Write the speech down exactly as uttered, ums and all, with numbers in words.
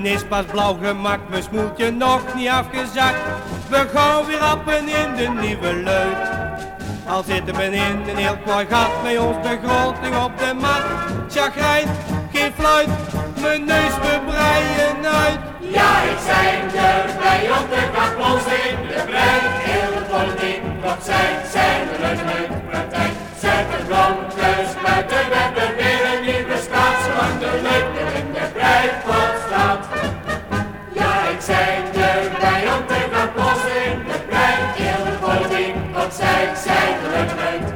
is pas blauw gemaakt, mijn smoeltje nog niet afgezakt. We gaan weer appen in de nieuwe luid. Al zitten we in een heel mooi gat met ons begroting op de mat. Chagrijn, geen fluit, mijn neus we breien uit. Ja, ik zijn erbij op de kapels in de brei. Heel de politiek opzij, zijn de luchtmuntpartij. Zet de blokjes buiten, we hebben weer een nieuwe staat. Zolang de luchten in de brei volstaat. Ja, ik zijn erbij op de kapels in de brei. Heel de politiek opzij, zijn de luchtmunt.